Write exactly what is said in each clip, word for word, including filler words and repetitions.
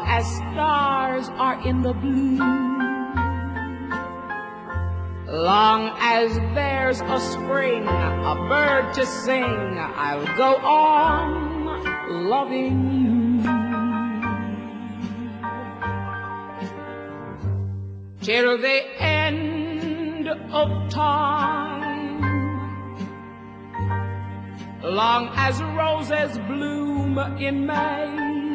long as stars are in the blue, long as there's a spring, a bird to sing, I'll go on loving you. Till the end of time, long as roses bloom in May,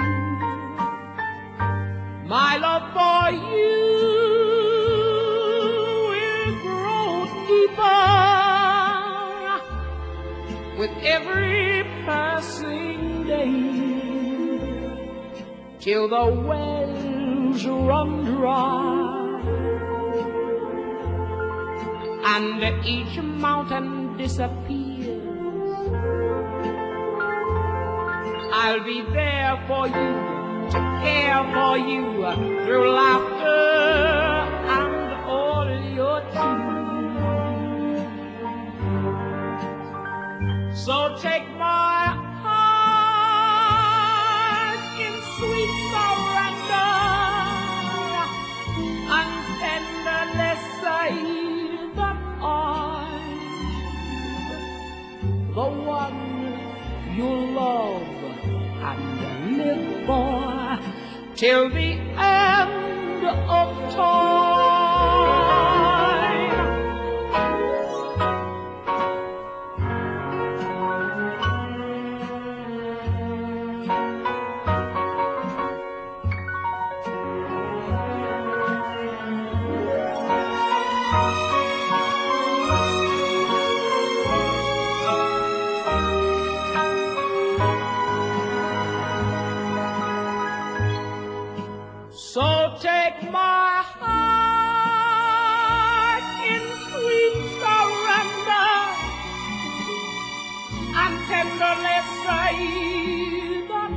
my love for you will grow deeper with every passing day, till the wells run dry and each mountain disappears. I'll be there for you, to care for you through laughter and all your tears. So take my heart in sweet surrender and tenderly say that I'm the one you love and live for till the end of time. So take my heart in sweet surrender and tenderly say that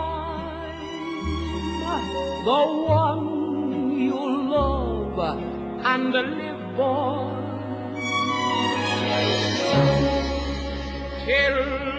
I'm the one you love and live for till